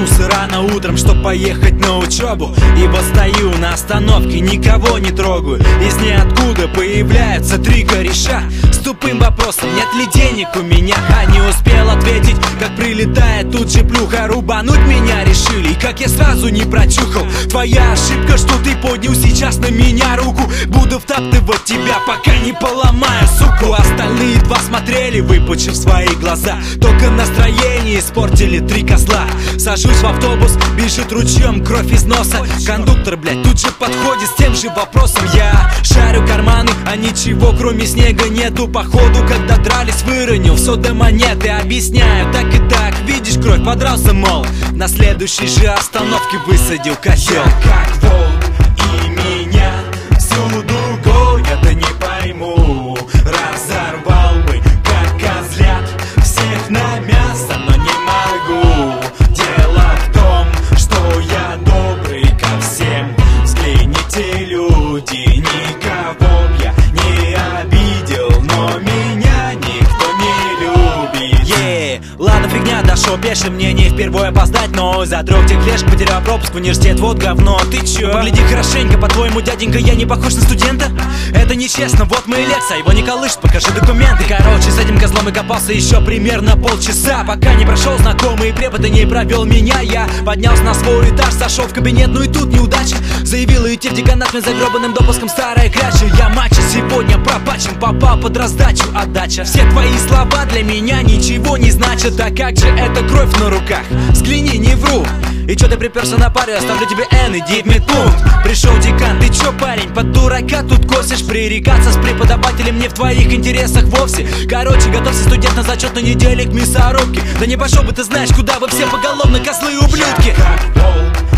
Проснулся рано утром, чтоб поехать на учебу. И вот стою на остановке, никого не трогаю. Из ниоткуда появляются три кореша с тупым вопросом: нет ли денег у меня? А не успел ответить, как прилетает тут же плюха. Рубануть меня решили, и как я сразу не прочухал. Твоя ошибка, что ты поднял сейчас на меня руку. Буду втаптывать тебя, пока не поломаю, суку. Остальные два смотрели, выпучив свои глаза. Только настроение испортили три козла. Сажусь в автобус, бежит ручьем кровь из носа. Кондуктор, блядь, тут же подходит с тем же вопросом. Я шарю карманы, а ничего кроме снега нету. Походу, когда дрались, выронил все до монеты. Объясняю, так и так, видишь, кровь, подрался, мол. На следующей же остановке высадил козел. Как волк, и меня всюду гонят, да не пойму. Разорвал бы, как козлят, всех на мясо, но не могу. Дело в том, что я добрый ко всем. Взгляните, люди, никого я не обидел, но меня никто не любит. Ладно, фигня, дошел пеший, мне не впервые опоздать. Но за 3 флешек потерял пропуск в университет, вот говно. Ты чё? Погляди хорошенько, по-твоему, дяденька, я не похож на студента? Это нечестно, вот мои лекции, его не колышет, покажи документы. Короче, с этим козлом и копался еще примерно полчаса, пока не прошел знакомый препод и не провел меня. Я поднялся на свой этаж, зашел в кабинет, ну и тут неудача. Заявила идти в деканат мне за гребаным допуском старая кряча. Я мачо сегодня пропачен, попал под раздачу, отдача. Все твои слова для меня ничего не значат. А как же эта кровь на руках? Взгляни, не вру. И чё ты приперся на паре, оставлю тебе N, иди в медпункт. Пришел декан, ты чё, парень, под дурака тут косишь? Пререкаться с преподавателем не в твоих интересах вовсе. Короче, готовься, студент, на зачет на неделе к мясорубке. Да не пошел бы ты знаешь куда, вы все поголовно козлы и ублюдки.